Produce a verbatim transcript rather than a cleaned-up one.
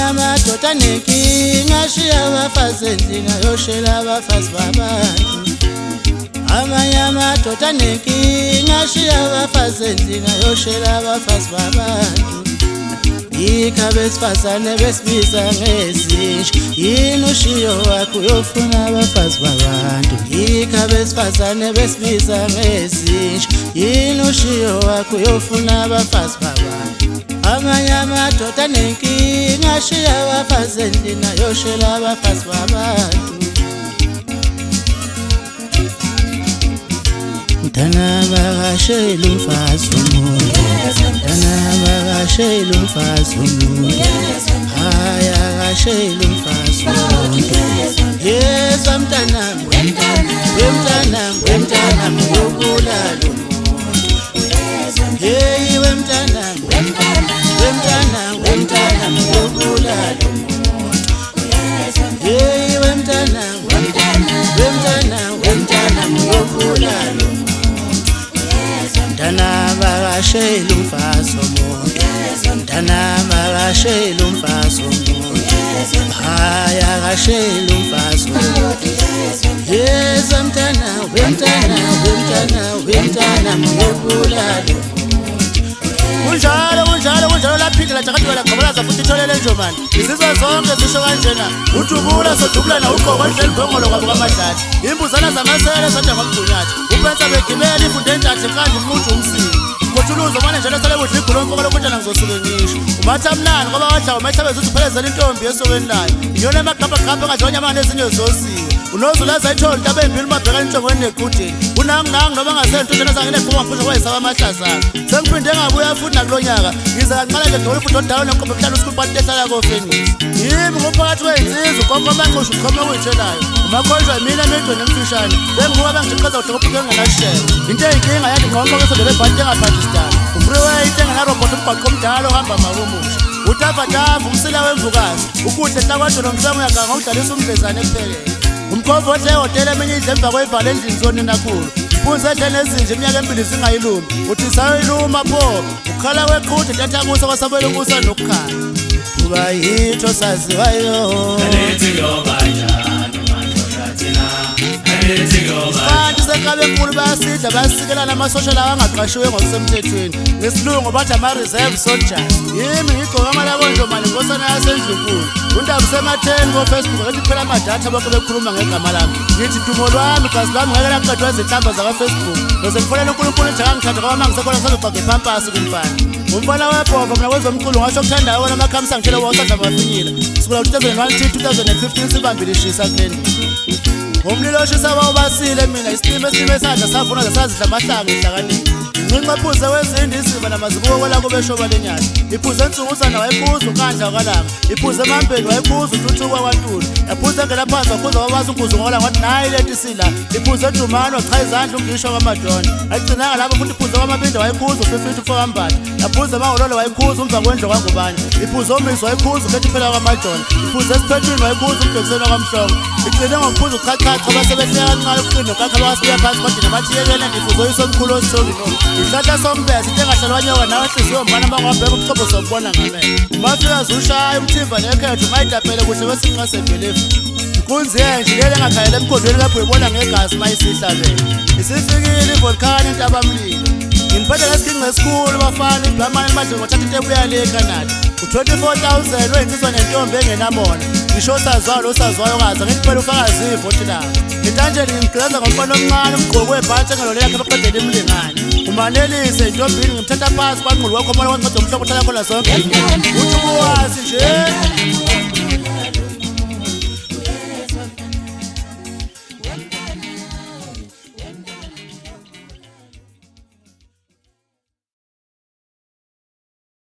amadoda nenkinga ashiya abafazi endlini ayoshela abafazi babantu. Amanye amadoda nenkinga ashiya abafazi endlini ayoshela abafazi babantu. Yikho abesifazane besibiza ngezinja, yini ushiyo wakho uyofuna abafazi babantu. Yikho abesifazane besibiza ngezinja, yini ushiyo wakho uyofuna abafazi babantu. Amanye amadoda nenkinga ashiya abafazi endlini ayoshela abafazi babantu. Mntana bakashela umfazi womuntu, mntana bakashela umfazi womuntu, haya akashela umfazi womuntu. Yeza mntanami, wemntanami, wemntanami uyobulala umuntu. Hey wemntanami, wemntanami, wemntanami uyobulala umuntu. Hey wemntanami, wemntanami, wemntanami uyobulala umuntu. Mntana bakashela umfazi womuntu, mntana bakashela umfazi womuntu, haya akashela umfazi womuntu. Yeza mntana, wemntana, wemntana, wemntana uyobulala umuntu. Kunjalo kunjalo kunjalo laphinde lajakadula lagqobolaza futhi itholele njomani. Izizwe zonke zisho kanjena, udubula sodubulana uqobo endleli bhongolo kwabo kwamadlati. Imbuzana zamasele zonke ngomgunyathi, upensa begibela ifunde entathe kanje umuntu umsini. Ngothuluzo manje njalo sale budla igulu mfoko lokunjana ngizosuke ngisho. Umatha mnani ngoba wadla umehlabe zuthi phelezela intombi esokweni layo. Iyona emagqabha gqabha ngathi nyama nezinye zosiwe. Unozulaza itholi intabe embili mabheka intongweni nequdeni. Unanginangi noma ngasento njena zanginephuka mfusha kwayisaba amahlazana. Sengiphinde ngabuya futhi nakulonyaka. Ngize kancane nje ngqola futhi odalo nenkombe kuhlala usikhulu bathi ehlala kofenisi. Yimi ngophakathi kwezinsizwa konke amanqosho uqhoma okuyitshelayo. Umakhonjwa mina nedwe nemfishane. Benguba bangijiqeza udokophuke ngenashela. Into eyinkinga yathi ngqonqo kwesondele ebhanti engaphathistan. Ufreeway intenga robot umgwaqo omdala ohamba makumusha. Utafatafa umsila wemvukazi. Ukuhle hlakwadlo nomsamo yakanga udlalisa umdlezane ekuphelele. Umkhombo ohle ehotela eminye idle emva kweyivale endlini zoni nakhulu. Ipunze edle nezinja iminyaka embili zingayilumi. Uthi sayoyiluma pho. Ukhala kweqhude tathakusa kwasabela ukusa nokukhala. Uba yitho saziwayo. Alethi yobanyana madoda thina. Alethi yobanyana. Kanti sekabe enkulu bayasidla bayasikelana amasosha lawa angaqashiwe ngokusemthethweni. Ngesilungu bathi ama-reserve soldiers. Yimi ngigqoka amalakondlomane nkosana yasendlunkulu. Undaba usematheni ko-Facebook ethi phela amadatha bonke bekhuluma ngegama lami. Ngithi dumo lwami gazi lwami ngeke laqedwa izinhlamba zakwa-Facebook. Loze ngifonela uNkulunkulu ethi akangithatha ngoba mangisebona ngisazofa ngepampasi kumfana. Umfana webhova mina kwezomculo ngasho okuthandayo wona amakhamisa ngitshela wasadla mafinyila. Sukela two thousand one till two thousand fifteen sibambile ishisa kuleni. Ngomlilo oshisa bawubasile mina isimo esime esandla savuna zasazidla amahlanga ehlakanini. Nginqa phuze wezindi isiba namazibuko kwela kubeshoba lenyala. Iphuze ensunguzana wayiphuza ukandla wakalanga. Iphuze emambeni wayiphuza uthuthuka kwaNtuli. Yaphuze ngela phansi wakhuza wabaza unkuzo ngola ngathi nayi lethi sila. Iphuze edumano wachaza izandla ungisho kwamadona. Ayigcinanga lapho futhi iphuze kwamabindi wayiphuza ufifithi ufakambala. Yaphuze emangololo wayiphuza umva kwendlo kwangubani. Iphuze omisi wayiphuza ukethi phela kwamadona. Iphuze esiphethweni wayiphuza umdekiselo kwamhlongo. Igcine ngokuphuza uchachacha basebehleka kancane ukuqina kakha basiya phansi kodwa nabathi yekene ngifuzo yisomkhulu ositholi no. Ihlahla sombese into engahlalwa nyoka nawe hliziyo mbana bangabheka ubuchopho sobona ngamehlo. Umafika ushaya umthimba nekhetho mayidapele kuhle wesinqa sebhelefu. Inkunzi yenje lele engakhayela emkhondweni lapho uyibona ngegazi mayisihlabele. Isifikile ivolcano intabamlilo. Ngiphethe lesikhinqa esikhulu bafana ibhamani manje ngothatha into ebuya le eCanada. U-twenty-four thousand wensizwa nentombi engenamona. Ngisho sazwayo lo sazwayo ngaza ngikuphela ufakazi ivoti lawo. Ngithanjeni ngigqeza ngomfana omncane umgqoko webhanti engelole yakhe baqedela imlingane. Umanelise intombini ngimthatha phansi kwanqulu wakho mola wanceda umhlobo uhlala khona zonke. Uthi uwazi nje